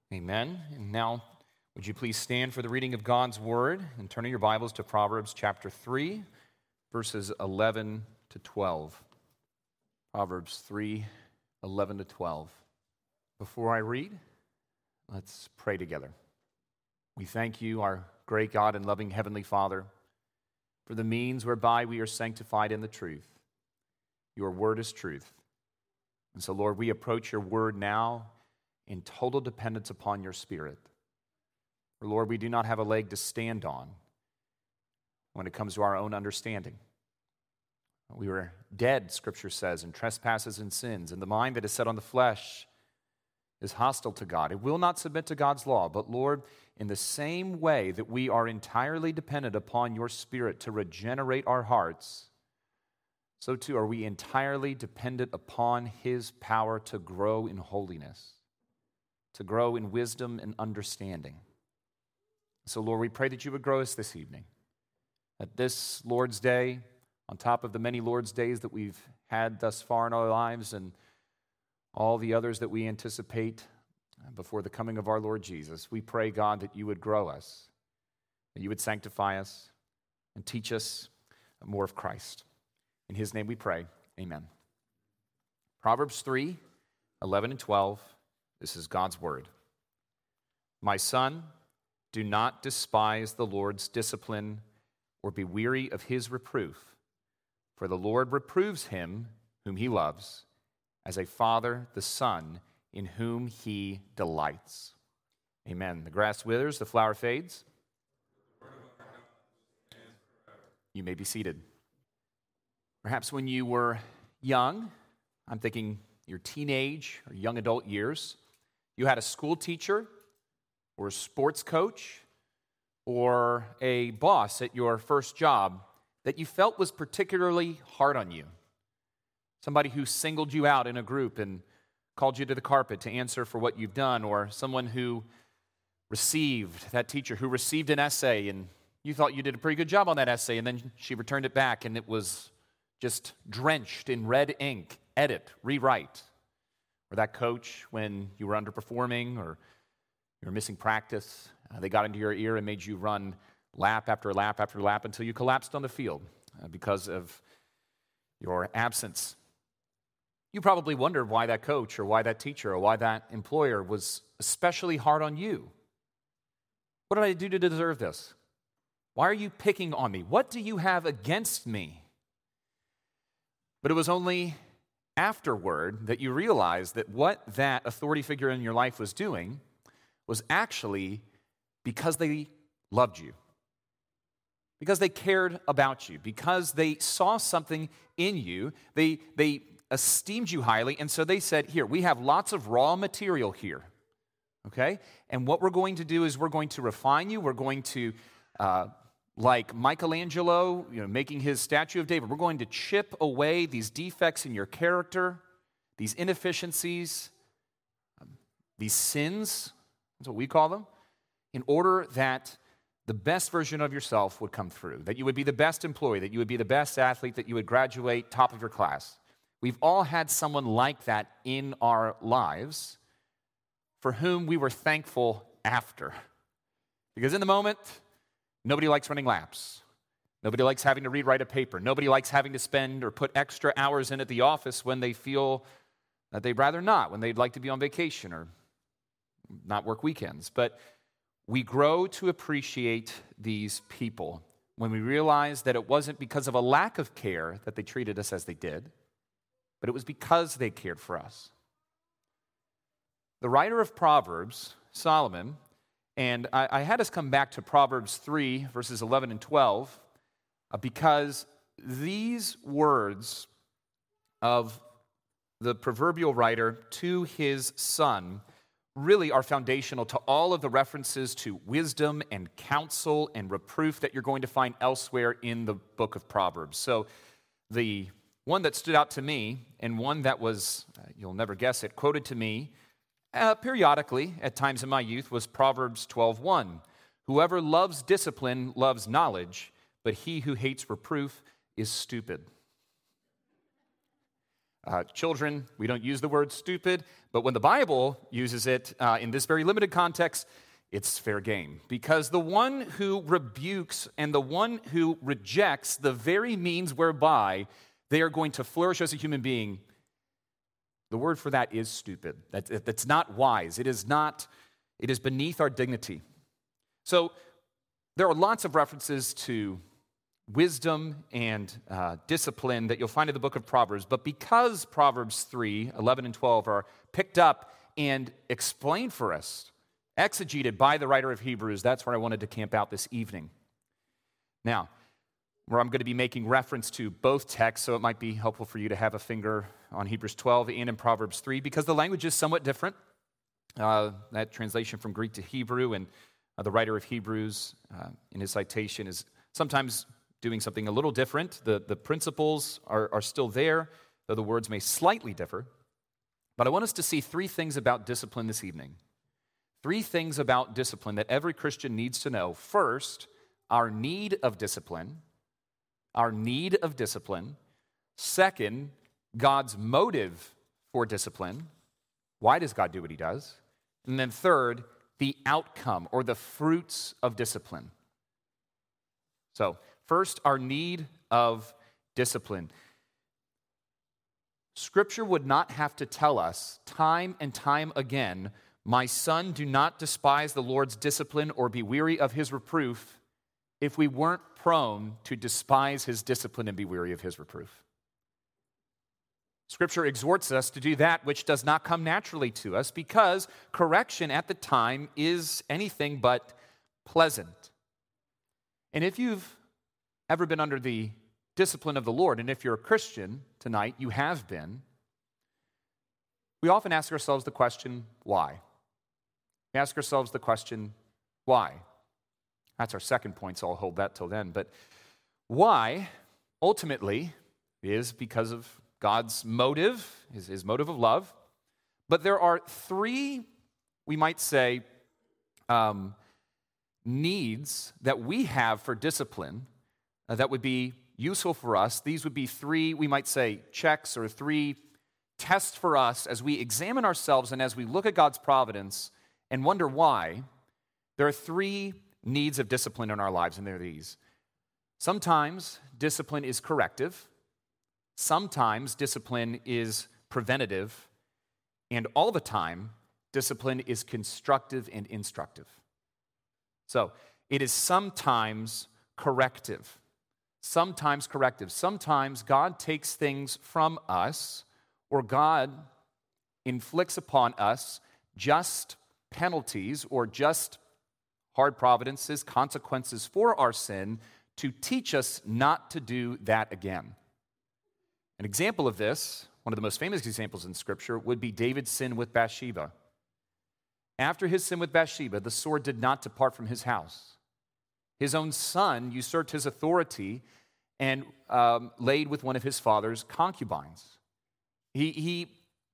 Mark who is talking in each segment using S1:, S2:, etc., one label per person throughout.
S1: Amen. And now, would you please stand for the reading of God's Word and turn your Bibles to Proverbs chapter 3, verses 11 to 12. Proverbs 3, 11 to 12. Before I read, let's pray together. We thank you, our great God and loving Heavenly Father, for the means whereby we are sanctified in the truth. Your Word is truth. And so, Lord, we approach your Word now in total dependence upon your Spirit. For, Lord, we do not have a leg to stand on when it comes to our own understanding. We were dead, Scripture says, in trespasses and sins, and the mind that is set on the flesh is hostile to God. It will not submit to God's law. But, Lord, in the same way that we are entirely dependent upon your Spirit to regenerate our hearts, so too are we entirely dependent upon his power to grow in holiness, to grow in wisdom and understanding. So, Lord, we pray that you would grow us this evening. That this Lord's Day, on top of the many Lord's Days that we've had thus far in our lives and all the others that we anticipate before the coming of our Lord Jesus, we pray, God, that you would grow us, that you would sanctify us and teach us more of Christ. In his name we pray, amen. Proverbs 3, 11 and 12, this is God's word. My son, do not despise the Lord's discipline or be weary of his reproof, for the Lord reproves him whom he loves, as a father the son in whom he delights. Amen. The grass withers, the flower fades. You may be seated. Perhaps when you were young, I'm thinking your teenage or young adult years, you had a school teacher or a sports coach or a boss at your first job that you felt was particularly hard on you. Somebody who singled you out in a group and called you to the carpet to answer for what you've done, or someone who that teacher who received an essay and you thought you did a pretty good job on that essay, and then she returned it back and it was just drenched in red ink, edit, rewrite. Or that coach, when you were underperforming or you were missing practice, they got into your ear and made you run lap after lap after lap until you collapsed on the field because of your absence. You probably wondered why that coach or why that teacher or why that employer was especially hard on you. What did I do to deserve this? Why are you picking on me? What do you have against me? But it was only afterward that you realized that what that authority figure in your life was doing was actually because they loved you, because they cared about you, because they saw something in you. They esteemed you highly, and so they said, here, we have lots of raw material here, okay? And what we're going to do is we're going to refine you. We're going to like Michelangelo, making his statue of David, we're going to chip away these defects in your character, these inefficiencies, these sins, that's what we call them, in order that the best version of yourself would come through, that you would be the best employee, that you would be the best athlete, that you would graduate top of your class. We've all had someone like that in our lives for whom we were thankful after. Because in the moment, nobody likes running laps. Nobody likes having to rewrite a paper. Nobody likes having to spend or put extra hours in at the office when they feel that they'd rather not, when they'd like to be on vacation or not work weekends. But we grow to appreciate these people when we realize that it wasn't because of a lack of care that they treated us as they did, but it was because they cared for us. The writer of Proverbs, Solomon, and I had us come back to Proverbs 3, verses 11 and 12, because these words of the proverbial writer to his son really are foundational to all of the references to wisdom and counsel and reproof that you're going to find elsewhere in the book of Proverbs. So the one that stood out to me, and one that was, you'll never guess it, quoted to me periodically at times in my youth, was Proverbs 12:1. Whoever loves discipline loves knowledge, but he who hates reproof is stupid. Children, we don't use the word stupid, but when the Bible uses it in this very limited context, it's fair game. Because the one who rebukes and the one who rejects the very means whereby they are going to flourish as a human being, the word for that is stupid. That's not wise. It is beneath our dignity. So there are lots of references to wisdom and discipline that you'll find in the book of Proverbs, but because Proverbs 3, 11 and 12 are picked up and explained for us, exegeted by the writer of Hebrews, that's where I wanted to camp out this evening. Now, where I'm going to be making reference to both texts, so it might be helpful for you to have a finger on Hebrews 12 and in Proverbs 3, because the language is somewhat different. That translation from Greek to Hebrew, and the writer of Hebrews in his citation is sometimes doing something a little different. The principles are still there, though the words may slightly differ. But I want us to see three things about discipline this evening. Three things about discipline that every Christian needs to know. First, our need of discipline. Our need of discipline. Second, God's motive for discipline. Why does God do what he does? And then third, the outcome or the fruits of discipline. So, first, our need of discipline. Scripture would not have to tell us time and time again, my son, do not despise the Lord's discipline or be weary of his reproof, if we weren't prone to despise his discipline and be weary of his reproof. Scripture exhorts us to do that which does not come naturally to us because correction at the time is anything but pleasant. And if you've ever been under the discipline of the Lord, and if you're a Christian tonight, you have been, we often ask ourselves the question, why? We ask ourselves the question, why? That's our second point, so I'll hold that till then. But why, ultimately, is because of God's motive, his motive of love. But there are three, we might say, needs that we have for discipline that would be useful for us. These would be three, we might say, checks or three tests for us as we examine ourselves and as we look at God's providence and wonder why. There are three needs of discipline in our lives, and they're these. Sometimes discipline is corrective. Sometimes discipline is preventative. And all the time, discipline is constructive and instructive. So, it is sometimes corrective. Sometimes corrective. Sometimes God takes things from us, or God inflicts upon us just penalties or just hard providences, consequences for our sin to teach us not to do that again. An example of this, one of the most famous examples in Scripture, would be David's sin with Bathsheba. After his sin with Bathsheba, the sword did not depart from his house. His own son usurped his authority and laid with one of his father's concubines. He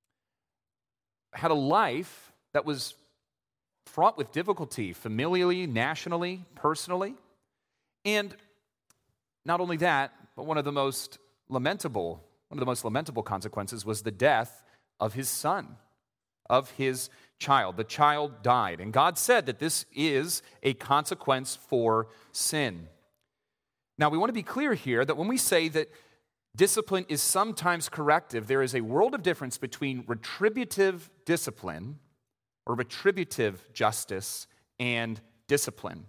S1: had a life that was fraught with difficulty, familially, nationally, personally. And not only that, but one of the most lamentable consequences was the death of his son, of his child. The child died. And God said that this is a consequence for sin. Now, we want to be clear here that when we say that discipline is sometimes corrective, there is a world of difference between retributive discipline or retributive justice and discipline.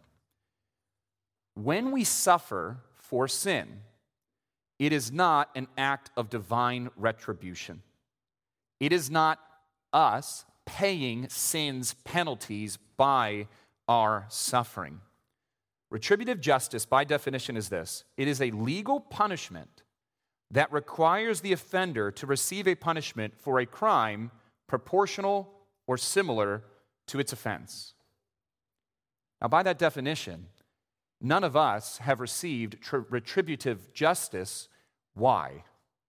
S1: When we suffer for sin, it is not an act of divine retribution. It is not us paying sin's penalties by our suffering. Retributive justice, by definition, is this. It is a legal punishment that requires the offender to receive a punishment for a crime proportional or similar to its offense. Now, by that definition, none of us have received retributive justice. Why?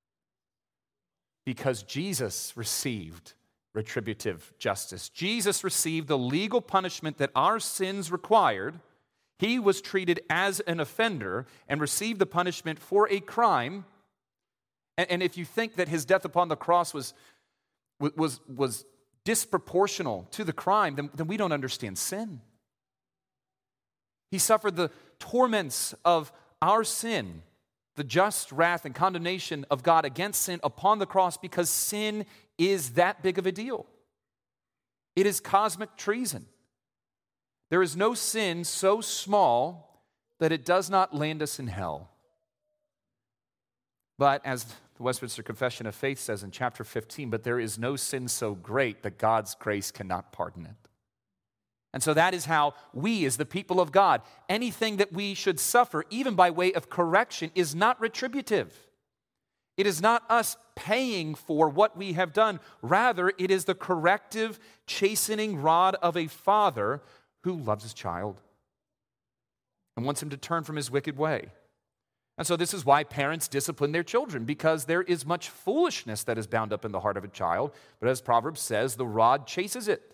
S1: Because Jesus received retributive justice. Jesus received the legal punishment that our sins required. He was treated as an offender and received the punishment for a crime, And if you think that his death upon the cross was disproportional to the crime, then we don't understand sin. He suffered the torments of our sin, the just wrath and condemnation of God against sin upon the cross, because sin is that big of a deal. It is cosmic treason. There is no sin so small that it does not land us in hell. But as the Westminster Confession of Faith says in chapter 15, but there is no sin so great that God's grace cannot pardon it. And so that is how we, as the people of God, anything that we should suffer, even by way of correction, is not retributive. It is not us paying for what we have done. Rather, it is the corrective, chastening rod of a father who loves his child and wants him to turn from his wicked way. And so this is why parents discipline their children, because there is much foolishness that is bound up in the heart of a child. But as Proverbs says, the rod chases it.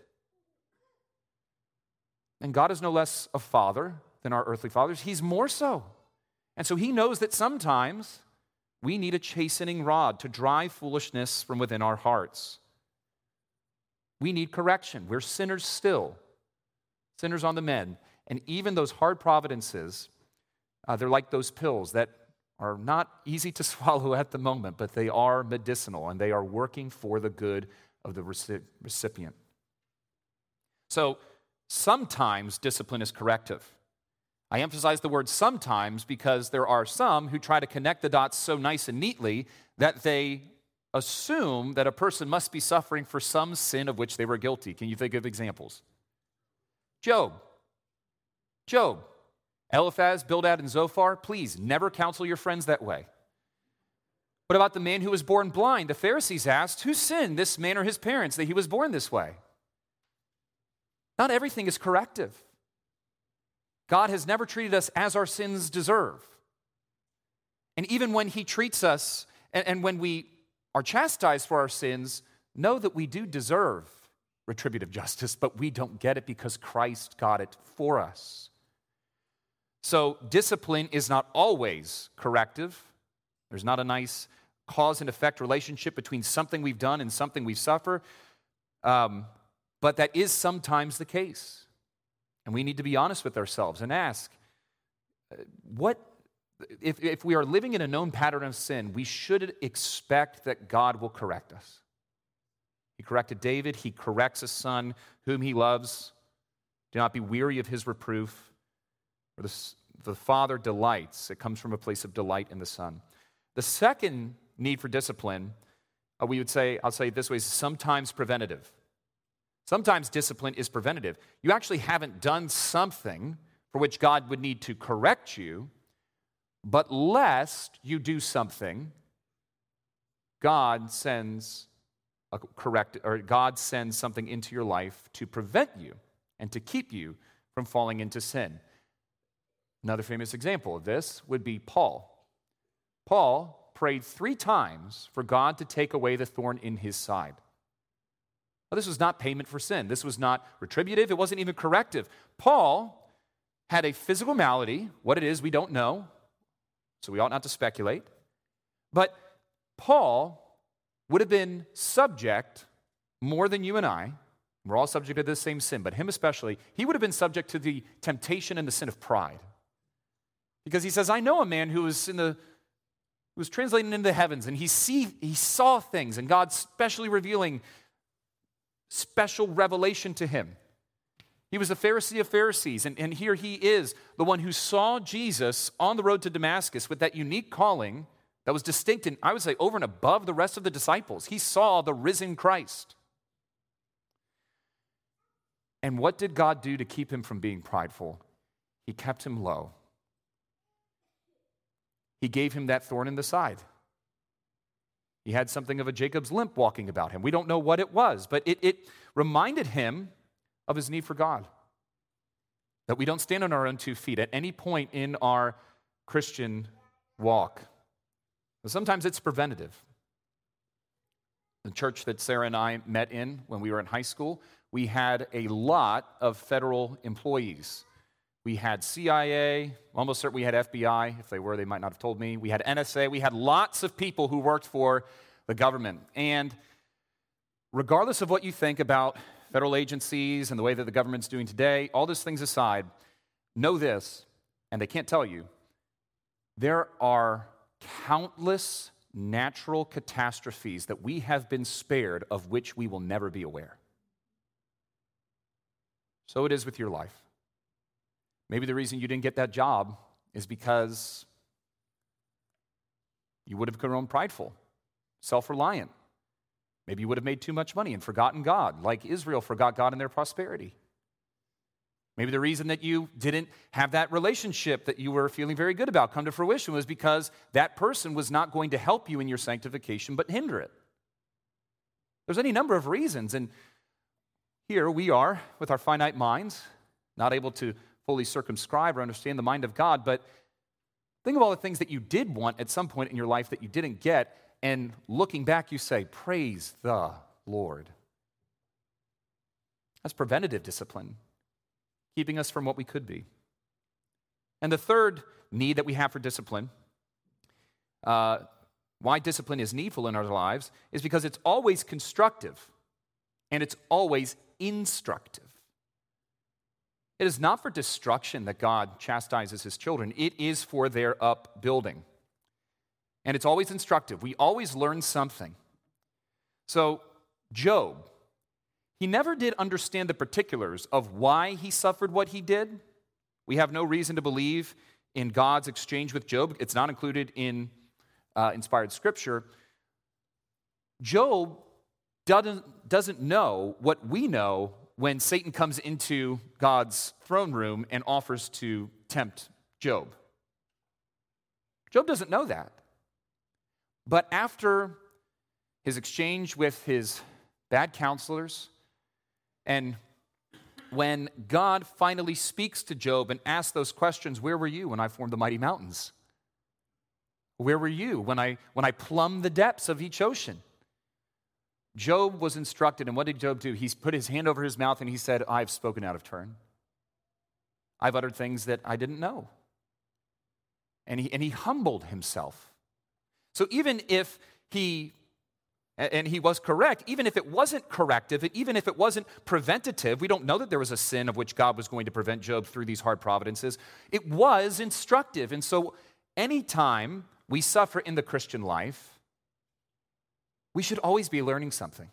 S1: And God is no less a father than our earthly fathers. He's more so. And so he knows that sometimes we need a chastening rod to drive foolishness from within our hearts. We need correction. We're sinners still, sinners on the mend. And even those hard providences, they're like those pills that are not easy to swallow at the moment, but they are medicinal and they are working for the good of the recipient. So sometimes discipline is corrective. I emphasize the word sometimes because there are some who try to connect the dots so nice and neatly that they assume that a person must be suffering for some sin of which they were guilty. Can you think of examples? Job. Eliphaz, Bildad, and Zophar, please never counsel your friends that way. What about the man who was born blind? The Pharisees asked, who sinned, this man or his parents, that he was born this way? Not everything is corrective. God has never treated us as our sins deserve. And even when he treats us, and when we are chastised for our sins, know that we do deserve retributive justice, but we don't get it because Christ got it for us. So discipline is not always corrective. There's not a nice cause and effect relationship between something we've done and something we suffer. But that is sometimes the case. And we need to be honest with ourselves and ask, if we are living in a known pattern of sin, we should expect that God will correct us. He corrected David. He corrects his son whom he loves. Do not be weary of his reproof. For the Father delights. It comes from a place of delight in the Son. The second need for discipline, I'll say it this way, is sometimes preventative. Sometimes discipline is preventative. You actually haven't done something for which God would need to correct you, but lest you do something, God sends something into your life to prevent you and to keep you from falling into sin. Another famous example of this would be Paul. Paul prayed 3 times for God to take away the thorn in his side. Well, this was not payment for sin. This was not retributive. It wasn't even corrective. Paul had a physical malady. What it is, we don't know, so we ought not to speculate. But Paul would have been subject, more than you and I, we're all subject to this same sin, but him especially, he would have been subject to the temptation and the sin of pride. Because he says, I know a man who was translating into the heavens, and he saw things, and God specially revealing special revelation to him. He was a Pharisee of Pharisees, and here he is, the one who saw Jesus on the road to Damascus with that unique calling that was distinct and, I would say, over and above the rest of the disciples. He saw the risen Christ. And what did God do to keep him from being prideful? He kept him low. He gave him that thorn in the side. He had something of a Jacob's limp walking about him. We don't know what it was, but it reminded him of his need for God. That we don't stand on our own 2 feet at any point in our Christian walk. And sometimes it's preventative. The church that Sarah and I met in when we were in high school, we had a lot of federal employees. We had CIA, almost certain we had FBI. If they were, they might not have told me. We had NSA. We had lots of people who worked for the government. And regardless of what you think about federal agencies and the way that the government's doing today, all those things aside, know this, and they can't tell you, there are countless natural catastrophes that we have been spared of which we will never be aware. So it is with your life. Maybe the reason you didn't get that job is because you would have grown prideful, self-reliant. Maybe you would have made too much money and forgotten God, like Israel forgot God in their prosperity. Maybe the reason that you didn't have that relationship that you were feeling very good about come to fruition was because that person was not going to help you in your sanctification but hinder it. There's any number of reasons, and here we are with our finite minds, not able to fully circumscribe or understand the mind of God, but think of all the things that you did want at some point in your life that you didn't get, and looking back you say, praise the Lord. That's preventative discipline, keeping us from what we could be. And the third need that we have for discipline, why discipline is needful in our lives, is because it's always constructive and it's always instructive. It is not for destruction that God chastises his children. It is for their upbuilding. And it's always instructive. We always learn something. So, Job, he never did understand the particulars of why he suffered what he did. We have no reason to believe in God's exchange with Job. It's not included in inspired scripture. Job doesn't know what we know when Satan comes into God's throne room and offers to tempt Job. Job doesn't know that. But after his exchange with his bad counselors, and when God finally speaks to Job and asks those questions, where were you when I formed the mighty mountains? Where were you when I plumbed the depths of each ocean? Job was instructed, and what did Job do? He put his hand over his mouth and he said, I've spoken out of turn. I've uttered things that I didn't know. And he humbled himself. So even if he was correct, even if it wasn't corrective, even if it wasn't preventative, we don't know that there was a sin of which God was going to prevent Job through these hard providences. It was instructive. And so anytime we suffer in the Christian life, we should always be learning something.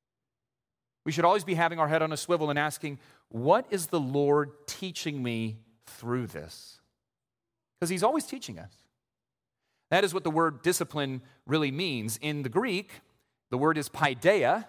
S1: We should always be having our head on a swivel and asking, what is the Lord teaching me through this? Because he's always teaching us. That is what the word discipline really means. In the Greek, the word is paideia,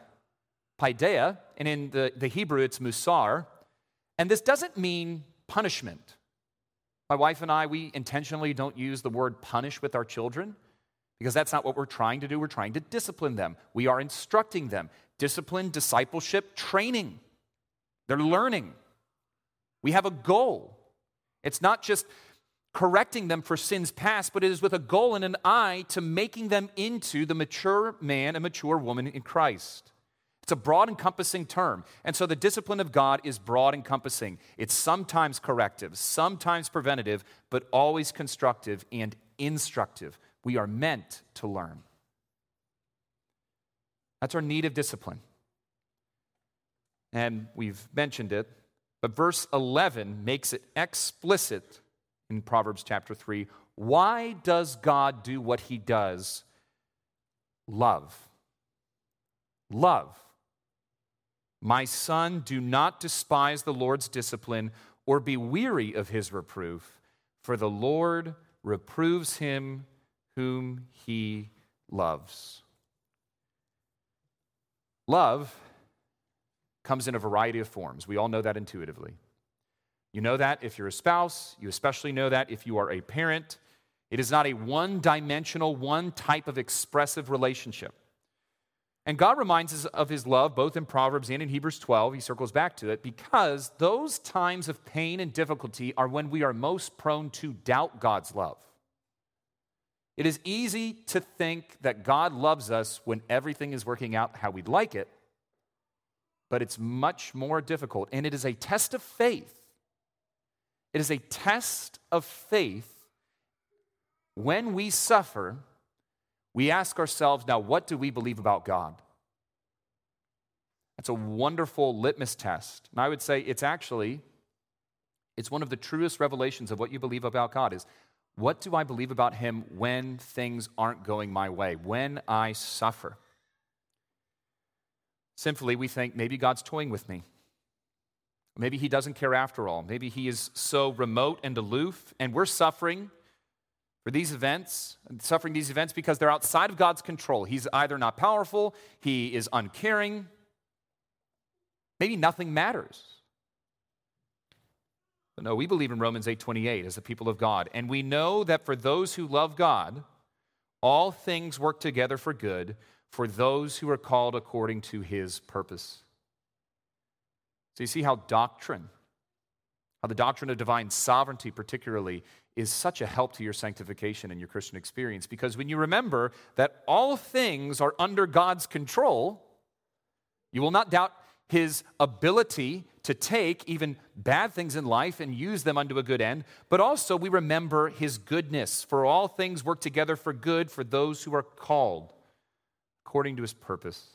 S1: and in the Hebrew, it's musar. And this doesn't mean punishment. My wife and I, we intentionally don't use the word punish with our children because that's not what we're trying to do. We're trying to discipline them. We are instructing them. Discipline, discipleship, training. They're learning. We have a goal. It's not just correcting them for sins past, but it is with a goal and an eye to making them into the mature man and mature woman in Christ. It's a broad encompassing term. And so the discipline of God is broad encompassing. It's sometimes corrective, sometimes preventative, but always constructive and instructive. We are meant to learn. That's our need of discipline. And we've mentioned it, but verse 11 makes it explicit in Proverbs chapter 3. Why does God do what he does? Love. Love. My son, do not despise the Lord's discipline or be weary of his reproof, for the Lord reproves him whom he loves. Love comes in a variety of forms. We all know that intuitively. You know that if you're a spouse. You especially know that if you are a parent. It is not a one-dimensional, one type of expressive relationship. And God reminds us of his love both in Proverbs and in Hebrews 12. He circles back to it because those times of pain and difficulty are when we are most prone to doubt God's love. It is easy to think that God loves us when everything is working out how we'd like it, but it's much more difficult, and it is a test of faith It is a test of faith. When we suffer, we ask ourselves, now what do we believe about God? That's a wonderful litmus test. And I would say it's one of the truest revelations of what you believe about God is, what do I believe about him when things aren't going my way, when I suffer? Sinfully, we think maybe God's toying with me. Maybe he doesn't care after all. Maybe he is so remote and aloof, and we're suffering these events because they're outside of God's control. He's either not powerful, he is uncaring, maybe nothing matters. But no, we believe in Romans 8:28 as the people of God, and we know that for those who love God, all things work together for good for those who are called according to his purpose. So you see how the doctrine of divine sovereignty particularly is such a help to your sanctification and your Christian experience, because when you remember that all things are under God's control, you will not doubt his ability to take even bad things in life and use them unto a good end, but also we remember his goodness. For all things work together for good for those who are called according to his purpose.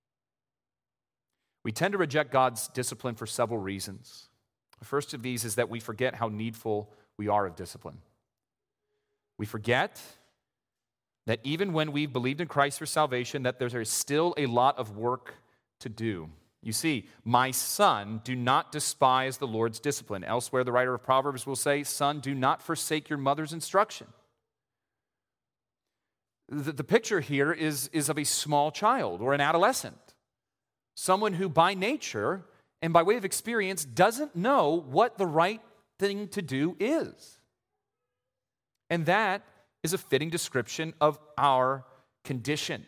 S1: We tend to reject God's discipline for several reasons. The first of these is that we forget how needful we are of discipline. We forget that even when we've believed in Christ for salvation, that there is still a lot of work to do. You see, my son, do not despise the Lord's discipline. Elsewhere, the writer of Proverbs will say, son, do not forsake your mother's instruction. The picture here is of a small child or an adolescent, someone who by nature and by way of experience doesn't know what the right thing to do is. And that is a fitting description of our condition.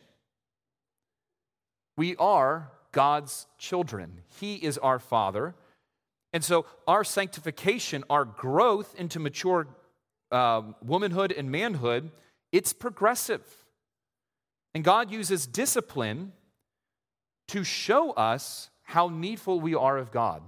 S1: We are God's children. He is our Father. And so our sanctification, our growth into mature womanhood and manhood, it's progressive. And God uses discipline to show us how needful we are of God,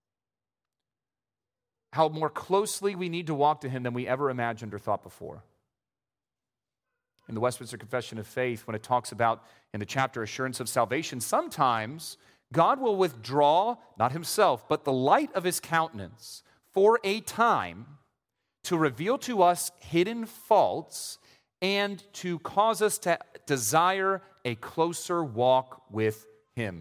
S1: how more closely we need to walk to him than we ever imagined or thought before. In the Westminster Confession of Faith, when it talks about in the chapter Assurance of Salvation, sometimes God will withdraw, not himself, but the light of his countenance for a time to reveal to us hidden faults and to cause us to desire a closer walk with him.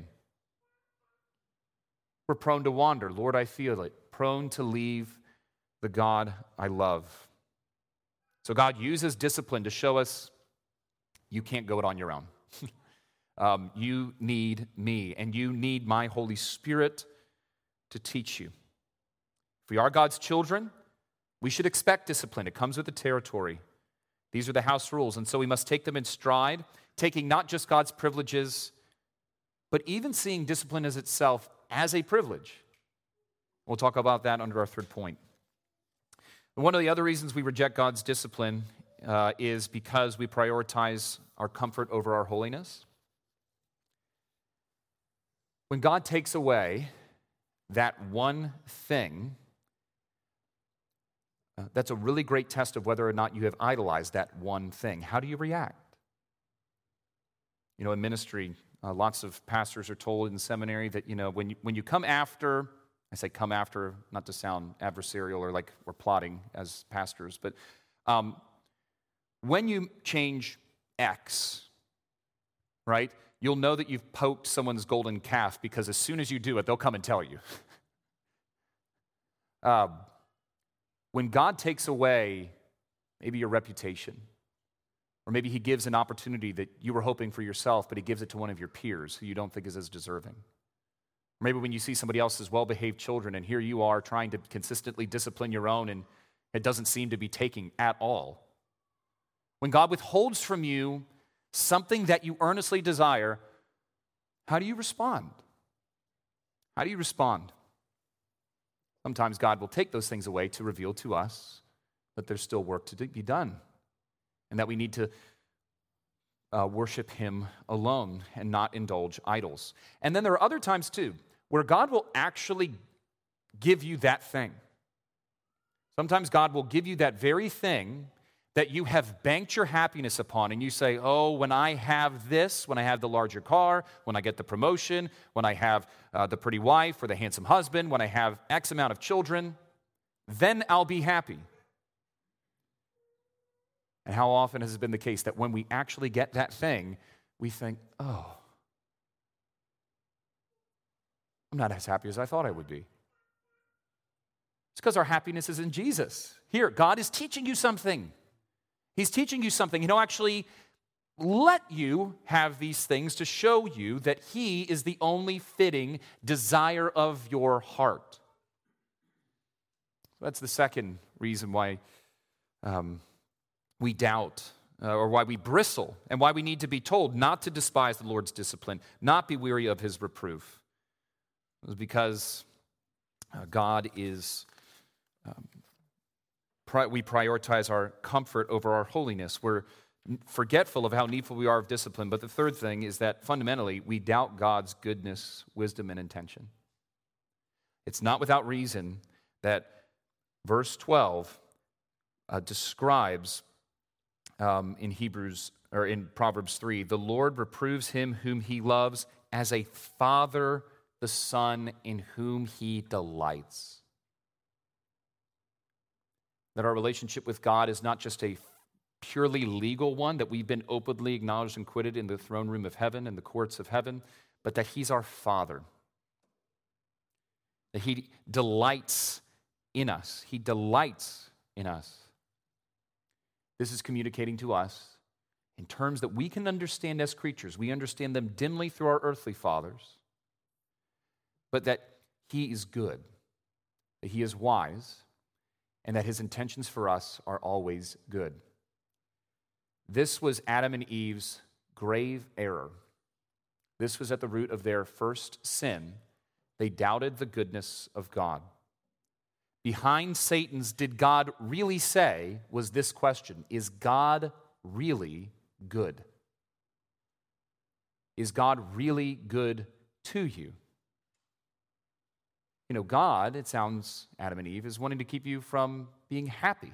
S1: We're prone to wander. Lord, I feel it. Prone to leave the God I love. So God uses discipline to show us you can't go it on your own. You need me, and you need my Holy Spirit to teach you. If we are God's children, we should expect discipline. It comes with the territory. These are the house rules, and so we must take them in stride, taking not just God's privileges, but even seeing discipline as itself as a privilege. We'll talk about that under our third point. And one of the other reasons we reject God's discipline is because we prioritize our comfort over our holiness. When God takes away that one thing, that's a really great test of whether or not you have idolized that one thing. How do you react? You know, in ministry, lots of pastors are told in seminary that, you know, when you come after, I say come after, not to sound adversarial or like we're plotting as pastors, but when you change X, right, you'll know that you've poked someone's golden calf because as soon as you do it, they'll come and tell you. When God takes away maybe your reputation, or maybe he gives an opportunity that you were hoping for yourself, but he gives it to one of your peers who you don't think is as deserving. Or maybe when you see somebody else's well-behaved children, and here you are trying to consistently discipline your own, and it doesn't seem to be taking at all. When God withholds from you something that you earnestly desire, how do you respond? How do you respond? Sometimes God will take those things away to reveal to us that there's still work to be done and that we need to worship him alone and not indulge idols. And then there are other times too where God will actually give you that thing. Sometimes God will give you that very thing that you have banked your happiness upon, and you say, oh, when I have this, when I have the larger car, when I get the promotion, when I have the pretty wife or the handsome husband, when I have X amount of children, then I'll be happy. And how often has it been the case that when we actually get that thing, we think, oh, I'm not as happy as I thought I would be. It's because our happiness is in Jesus. Here, God is teaching you something. He's teaching you something. He'll actually let you have these things to show you that He is the only fitting desire of your heart. That's the second reason why we doubt or why we bristle and why we need to be told not to despise the Lord's discipline, not be weary of His reproof. It was because God is... we prioritize our comfort over our holiness. We're forgetful of how needful we are of discipline. But the third thing is that fundamentally, we doubt God's goodness, wisdom, and intention. It's not without reason that verse 12 describes in Hebrews or in Proverbs 3, the Lord reproves him whom He loves as a father the son in whom He delights. That our relationship with God is not just a purely legal one, that we've been openly acknowledged and quitted in the throne room of heaven and the courts of heaven, but that He's our Father. That He delights in us. He delights in us. This is communicating to us in terms that we can understand as creatures. We understand them dimly through our earthly fathers, but that He is good, that He is wise, and that His intentions for us are always good. This was Adam and Eve's grave error. This was at the root of their first sin. They doubted the goodness of God. Behind Satan's "did God really say?" was this question: is God really good? Is God really good to you? You know, God, it sounds, Adam and Eve, is wanting to keep you from being happy.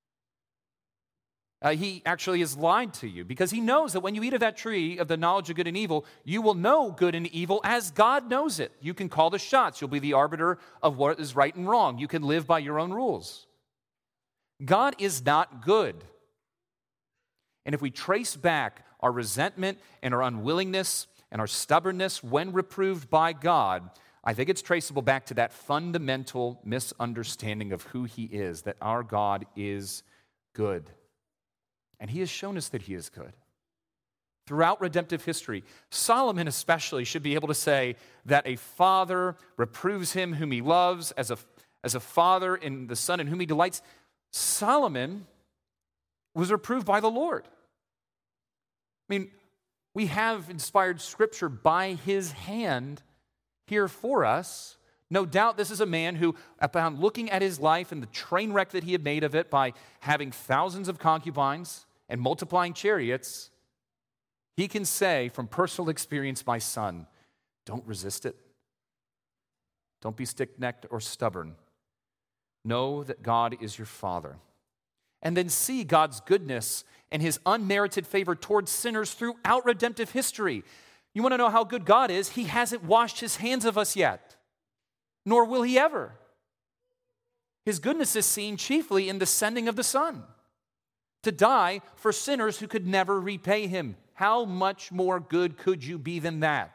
S1: He actually has lied to you because He knows that when you eat of that tree of the knowledge of good and evil, you will know good and evil as God knows it. You can call the shots. You'll be the arbiter of what is right and wrong. You can live by your own rules. God is not good. And if we trace back our resentment and our unwillingness and our stubbornness when reproved by God, I think it's traceable back to that fundamental misunderstanding of who He is, that our God is good. And He has shown us that He is good. Throughout redemptive history, Solomon especially should be able to say that a father reproves him whom he loves as a father in the son in whom he delights. Solomon was reproved by the Lord. I mean, we have inspired Scripture by His hand here for us. No doubt this is a man who, upon looking at his life and the train wreck that he had made of it by having thousands of concubines and multiplying chariots, he can say from personal experience, my son, don't resist it. Don't be stiff-necked or stubborn. Know that God is your Father. And then see God's goodness and His unmerited favor towards sinners throughout redemptive history. You want to know how good God is? He hasn't washed His hands of us yet, nor will He ever. His goodness is seen chiefly in the sending of the Son to die for sinners who could never repay Him. How much more good could you be than that?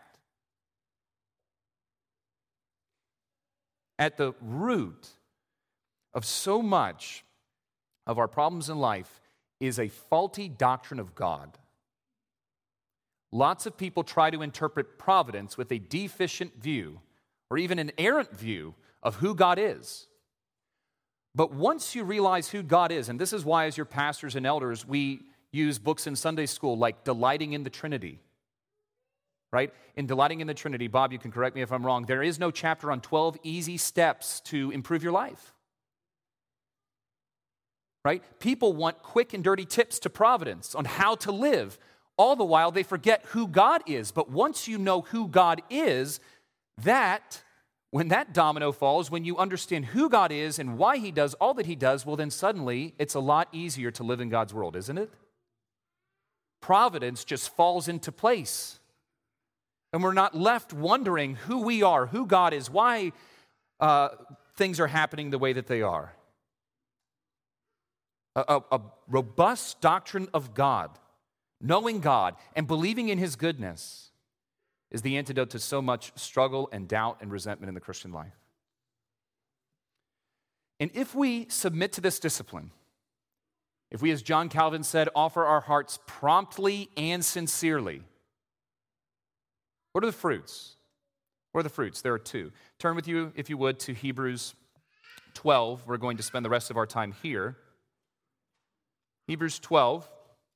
S1: At the root of so much of our problems in life is a faulty doctrine of God. Lots of people try to interpret providence with a deficient view or even an errant view of who God is. But once you realize who God is, and this is why as your pastors and elders, we use books in Sunday school like Delighting in the Trinity, right? In Delighting in the Trinity, Bob, you can correct me if I'm wrong, there is no chapter on 12 easy steps to improve your life, right? People want quick and dirty tips to providence on how to live. All the while, they forget who God is. But once you know who God is, that when that domino falls, when you understand who God is and why he does all that he does, well, then suddenly it's a lot easier to live in God's world, isn't it? Providence just falls into place. And we're not left wondering who we are, who God is, why things are happening the way that they are. A robust doctrine of God, knowing God and believing in his goodness, is the antidote to so much struggle and doubt and resentment in the Christian life. And if we submit to this discipline, if we, as John Calvin said, offer our hearts promptly and sincerely, what are the fruits? What are the fruits? There are two. Turn with you, if you would, to Hebrews 12. We're going to spend the rest of our time here. Hebrews 12.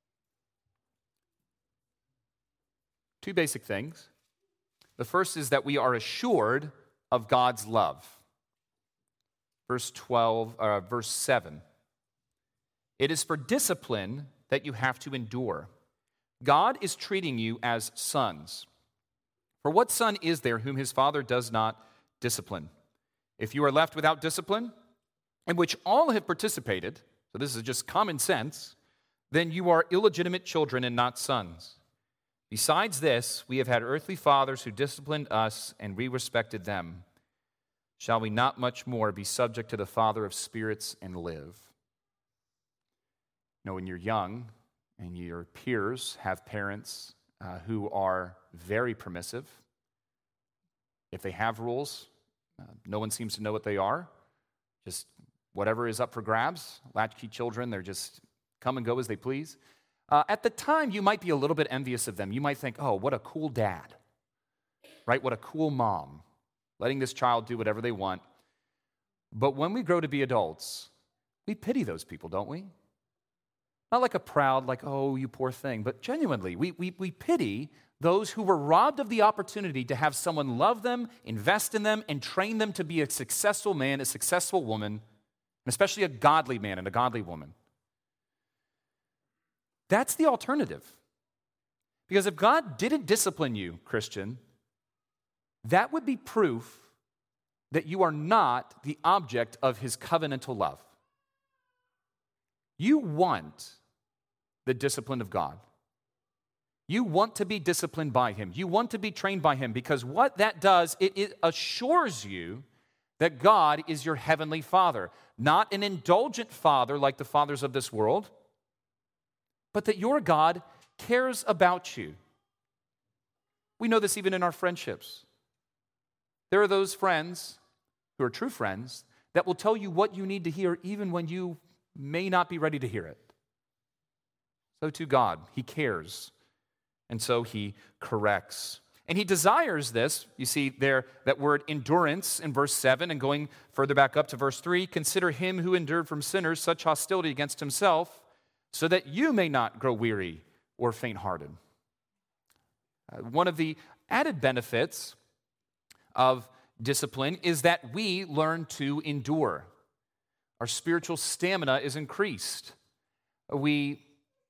S1: Two basic things. The first is that we are assured of God's love. Verse 7. It is for discipline that you have to endure. God is treating you as sons. For what son is there whom his father does not discipline? If you are left without discipline, in which all have participated, so this is just common sense, then you are illegitimate children and not sons. Besides this, we have had earthly fathers who disciplined us, and we respected them. Shall we not much more be subject to the Father of spirits and live? You know, when you're young and your peers have parents who are very permissive, if they have rules, no one seems to know what they are. Just whatever is up for grabs. Latchkey children, they're just come and go as they please. At the time, you might be a little bit envious of them. You might think, oh, what a cool dad, right? What a cool mom, letting this child do whatever they want. But when we grow to be adults, we pity those people, don't we? Not like a proud, like, oh, you poor thing, but genuinely, we pity those who were robbed of the opportunity to have someone love them, invest in them, and train them to be a successful man, a successful woman, and especially a godly man and a godly woman. That's the alternative. Because if God didn't discipline you, Christian, that would be proof that you are not the object of his covenantal love. You want the discipline of God. You want to be disciplined by him. You want to be trained by him, because what that does, it assures you that God is your heavenly Father, not an indulgent father like the fathers of this world, but that your God cares about you. We know this even in our friendships. There are those friends who are true friends that will tell you what you need to hear even when you may not be ready to hear it. So too God, he cares, and so he corrects. And he desires this. You see there that word endurance in verse 7, and going further back up to verse 3, consider him who endured from sinners such hostility against himself, so that you may not grow weary or faint-hearted. One of the added benefits of discipline is that we learn to endure. Our spiritual stamina is increased. We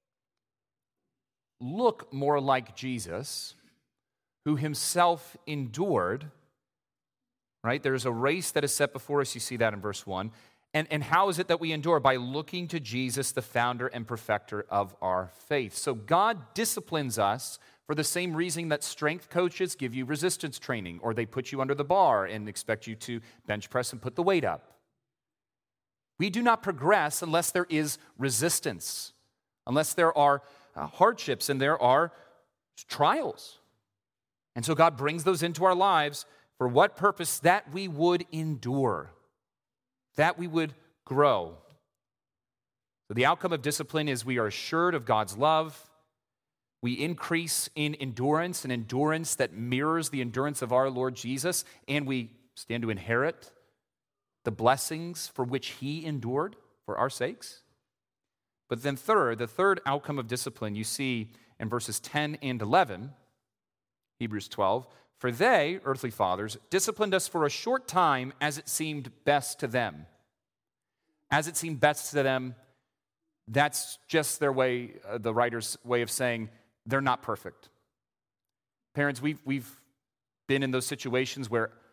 S1: look more like Jesus, who himself endured, right? There's a race that is set before us. You see that in verse 1. And how is it that we endure? By looking to Jesus, the founder and perfecter of our faith. So God disciplines us for the same reason that strength coaches give you resistance training, or they put you under the bar and expect you to bench press and put the weight up. We do not progress unless there is resistance, unless there are hardships and there are trials. And so God brings those into our lives for what purpose? That we would endure, that we would grow. So the outcome of discipline is we are assured of God's love. We increase in endurance, an endurance that mirrors the endurance of our Lord Jesus, and we stand to inherit the blessings for which he endured for our sakes. But then the third outcome of discipline you see in verses 10 and 11, Hebrews 12, for they, earthly fathers, disciplined us for a short time as it seemed best to them. As it seemed best to them, that's just their way, the writer's way of saying they're not perfect. Parents, we've been in those situations where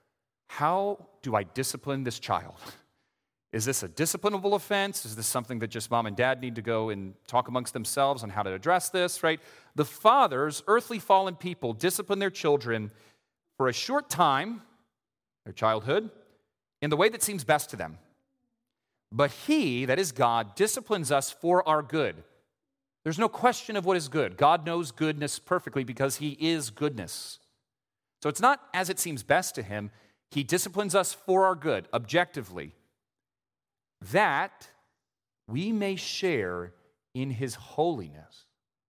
S1: how do I discipline this child? Is this a disciplinable offense? Is this something that just mom and dad need to go and talk amongst themselves on how to address this, right? The fathers, earthly fallen people, discipline their children for a short time, their childhood, in the way that seems best to them. But he, that is God, disciplines us for our good. There's no question of what is good. God knows goodness perfectly because he is goodness. So it's not as it seems best to him. He disciplines us for our good, objectively, that we may share in his holiness.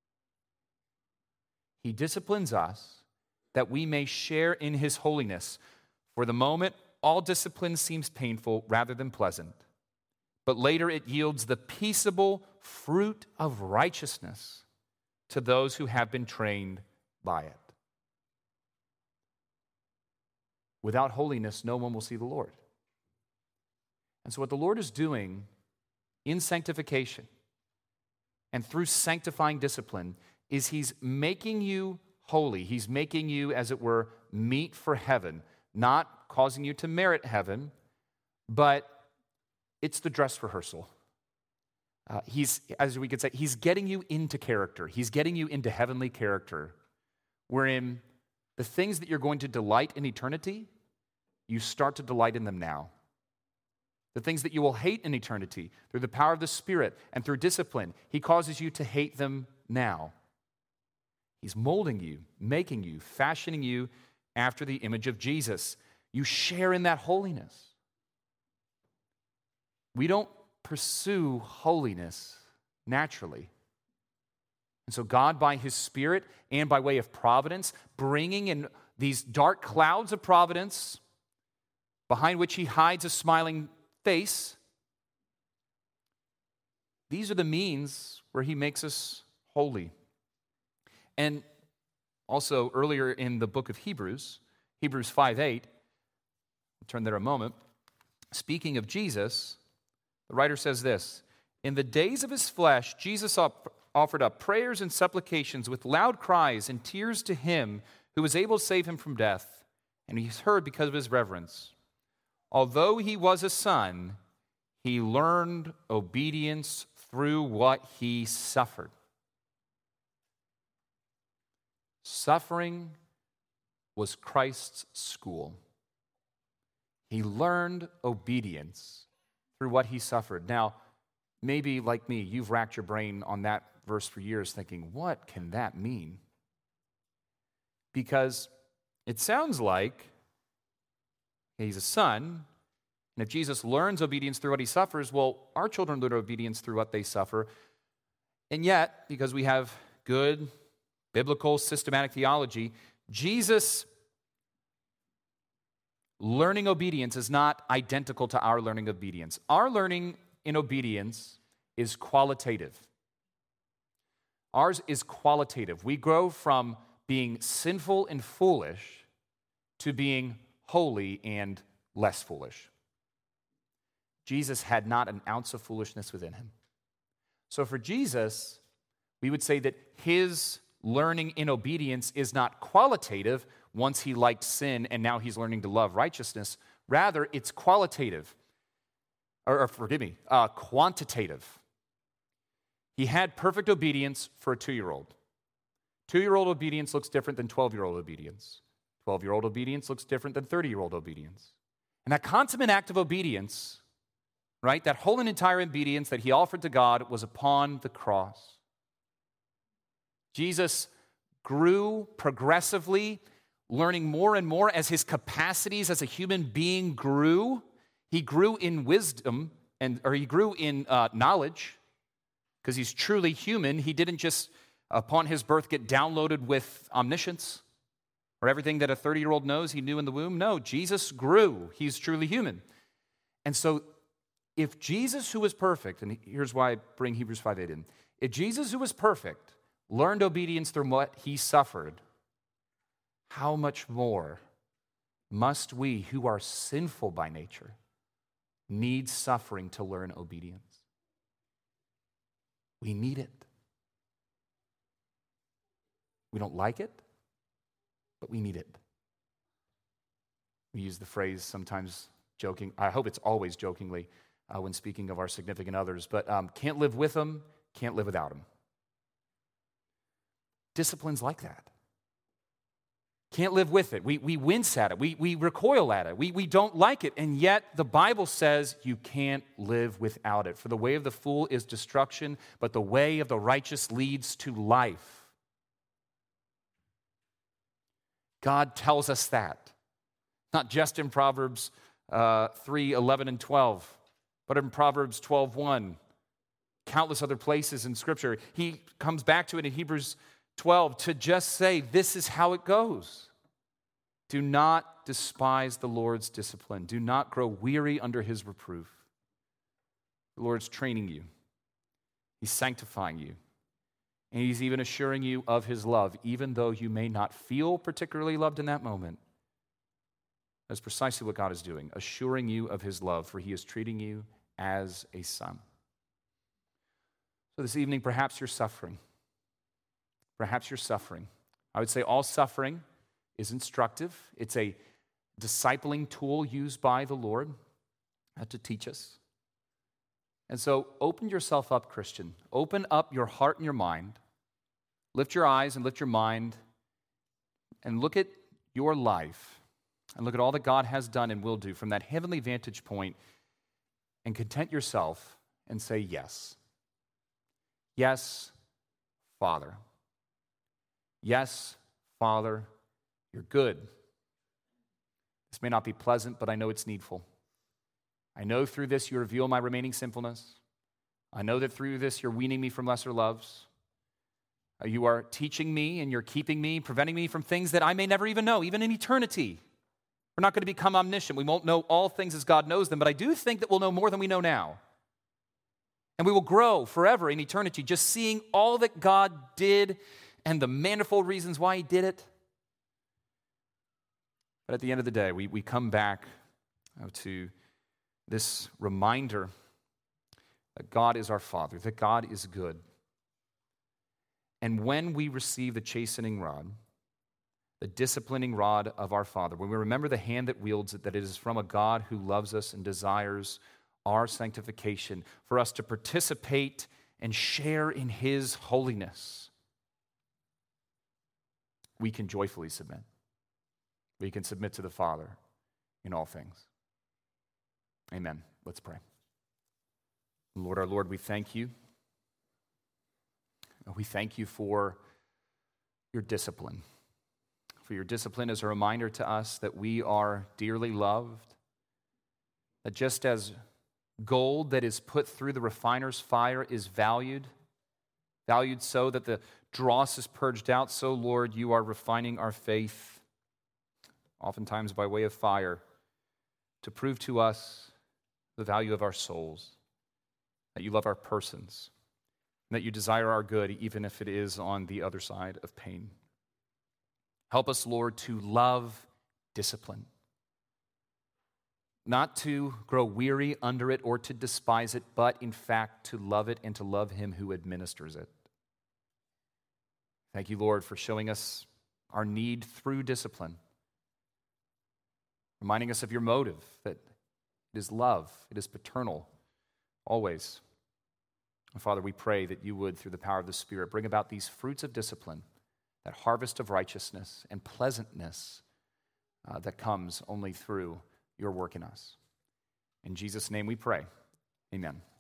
S1: He disciplines us that we may share in his holiness. For the moment, all discipline seems painful rather than pleasant, but later it yields the peaceable fruit of righteousness to those who have been trained by it. Without holiness, no one will see the Lord. And so what the Lord is doing in sanctification and through sanctifying discipline is he's making you holy. He's making you, as it were, meet for heaven, not causing you to merit heaven, but it's the dress rehearsal. As we could say, he's getting you into character. He's getting you into heavenly character, wherein the things that you're going to delight in eternity, you start to delight in them now. The things that you will hate in eternity, through the power of the Spirit and through discipline, he causes you to hate them now. He's molding you, making you, fashioning you after the image of Jesus. You share in that holiness. We don't pursue holiness naturally. And so God, by his Spirit and by way of providence, bringing in these dark clouds of providence, behind which he hides a smiling face, these are the means where he makes us holy. And also earlier in the book of Hebrews 5:8, I'll turn there a moment, speaking of Jesus, the writer says this: in the days of his flesh, Jesus offered up prayers and supplications with loud cries and tears to him who was able to save him from death, and he's heard because of his reverence. Although he was a son, he learned obedience through what he suffered. Suffering was Christ's school. He learned obedience through what he suffered. Now, maybe like me, you've racked your brain on that verse for years thinking, what can that mean? Because it sounds like he's a son, and if Jesus learns obedience through what he suffers, well, our children learn obedience through what they suffer. And yet, because we have good, biblical, systematic theology, Jesus learning obedience is not identical to our learning obedience. Our learning in obedience is qualitative. Ours is qualitative. We grow from being sinful and foolish to being holy and less foolish. Jesus had not an ounce of foolishness within him. So for Jesus, we would say that his learning in obedience is not qualitative once he liked sin and now he's learning to love righteousness. Rather, it's qualitative. Quantitative. He had perfect obedience for a 2-year-old. 2-year-old obedience looks different than 12-year-old obedience. 12-year-old obedience looks different than 30-year-old obedience. And that consummate act of obedience, right, that whole and entire obedience that he offered to God was upon the cross. Jesus grew progressively, learning more and more as his capacities as a human being grew. He grew in wisdom, or he grew in knowledge, because he's truly human. He didn't just, upon his birth, get downloaded with omniscience, or everything that a 30-year-old knows he knew in the womb. No, Jesus grew. He's truly human. And so if Jesus, who was perfect, and here's why I bring Hebrews 5:8 in, if Jesus, who was perfect, learned obedience through what he suffered, how much more must we, who are sinful by nature, need suffering to learn obedience? We need it. We don't like it, but we need it. We use the phrase sometimes joking, I hope it's always jokingly, when speaking of our significant others, but can't live with them, can't live without them. Discipline's like that. Can't live with it. We wince at it. We recoil at it. We don't like it. And yet the Bible says you can't live without it. For the way of the fool is destruction, but the way of the righteous leads to life. God tells us that. Not just in Proverbs 3, 11, and 12, but in Proverbs 12:1. Countless other places in Scripture. He comes back to it in Hebrews 12 to just say, this is how it goes. Do not despise the Lord's discipline. Do not grow weary under his reproof. The Lord's training you. He's sanctifying you. And he's even assuring you of his love, even though you may not feel particularly loved in that moment. That's precisely what God is doing, assuring you of his love, for he is treating you as a son. So this evening, perhaps you're suffering. Perhaps you're suffering. I would say all suffering is instructive. It's a discipling tool used by the Lord to teach us. And so open yourself up, Christian. Open up your heart and your mind. Lift your eyes and lift your mind and look at your life and look at all that God has done and will do from that heavenly vantage point and content yourself and say yes. Yes, Father. Yes, Father, you're good. This may not be pleasant, but I know it's needful. I know through this you reveal my remaining sinfulness. I know that through this you're weaning me from lesser loves. You are teaching me and you're keeping me, preventing me from things that I may never even know, even in eternity. We're not going to become omniscient. We won't know all things as God knows them, but I do think that we'll know more than we know now. And we will grow forever in eternity, just seeing all that God did and the manifold reasons why he did it. But at the end of the day, we come back to this reminder that God is our Father, that God is good. And when we receive the chastening rod, the disciplining rod of our Father, when we remember the hand that wields it, that it is from a God who loves us and desires our sanctification, for us to participate and share in his holiness, we can joyfully submit. We can submit to the Father in all things. Amen. Let's pray. Lord, our Lord, we thank you. We thank you for your discipline. For your discipline is a reminder to us that we are dearly loved, that just as gold that is put through the refiner's fire is valued so that the dross is purged out, so, Lord, you are refining our faith, oftentimes by way of fire, to prove to us the value of our souls, that you love our persons, and that you desire our good, even if it is on the other side of pain. Help us, Lord, to love discipline, not to grow weary under it or to despise it, but in fact to love it and to love him who administers it. Thank you, Lord, for showing us our need through discipline, reminding us of your motive, that it is love, it is paternal, always. And Father, we pray that you would, through the power of the Spirit, bring about these fruits of discipline, that harvest of righteousness and pleasantness that comes only through your work in us. In Jesus' name we pray. Amen.